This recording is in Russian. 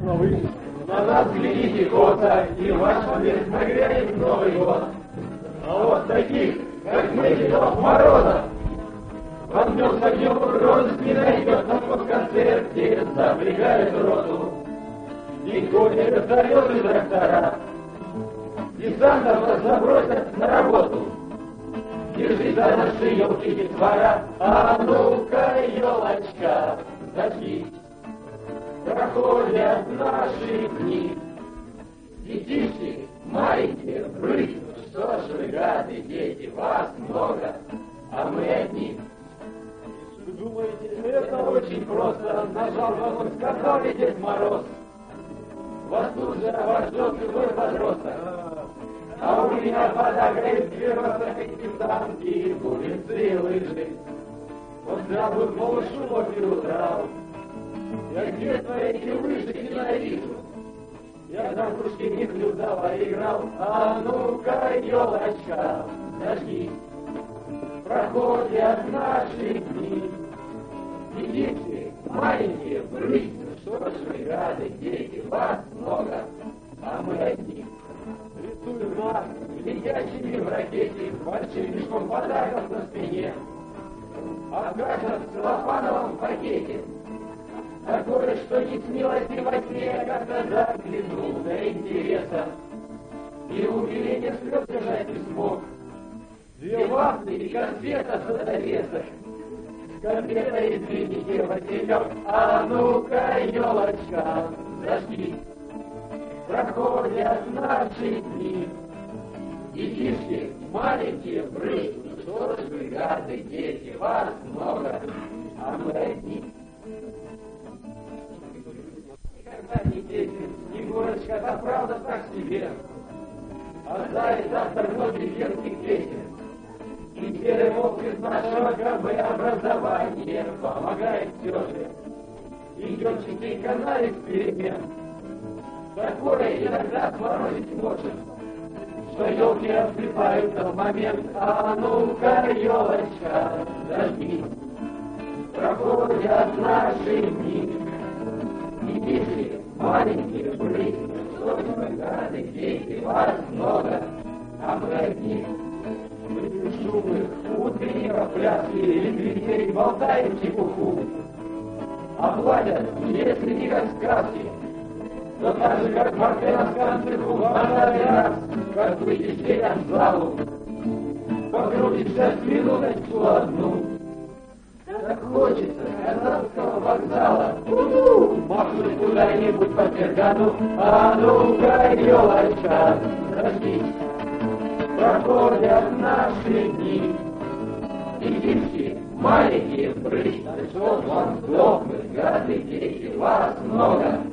Но вы на нас глядите косо, и ваш ответ нагрянет Новый год. А вот таких, как мы, Дедов Морозов, под днем с огнем розыск не найдет, но в концерте запрягают роту. И кони вертолеты трактора, десантов забросят на работу. Держи за наши елки, детвора, а ну-ка, елочка, зажги. Проходят наши дни, детишки маленькие прыгнут. Что ж вы, гады, дети, вас много, а мы одни. Вы думаете, это очень просто, нажал вам, сказал ведь Дед Мороз. Вас тут же обожжет любой подросток. А у меня подогрев велосипедки, танки, улицы, лыжи. Вот взял бы малышу оперу трав. Я где-то эти лыжи ненавижу. Я там кружки не блюдала, играл. А ну-ка, елочка, зажги. Проходят наши дни. Детишки маленькие, прыгнут. Что ж вы, гады, дети, вас много, а мы одни. Рисуют нас летящими в ракете, большим мешком подарков на спине. А в каждом целлофановом пакете такое, что не снилось и во сне, как-то заглянул до интереса. И умиление слез держать не смог. Две вафли и конфета за довесок. Конфета, извините, Василек, а ну-ка, елочка, зажги. Проходят наши дни, детишки маленькие прыгнут. Что ж вы, гады, дети, вас много, а мы одни. Никогда не дети, Снегурочка, да правда так себе. А заяц автор многих детских песен. И перевод из нашего КБ образования помогает все же. Идет частенько на эксперимент. Такое иногда сморозить может, что елки обсыпаются в момент. А ну-ка, елочка, зажги. Проходят наши дни. Детишки маленькие прыгнут. Что ж вы, гады, дети, вас много, а мы одни. Мы шумы, утреннего пляски, лебедей болтаем чепуху. А платят, если не как сказки, то так же, как в артенском цеху, банальный раз, как выйдешь через залу, покрутишься с минуточку одну. Так хочется Казанского вокзала, махнуть куда-нибудь по пергану. А ну-ка, елочка, зажги. Проходят наши дни, детишки маленькие прыгнут. Что вам сдохнуть, гады, дети, вас много,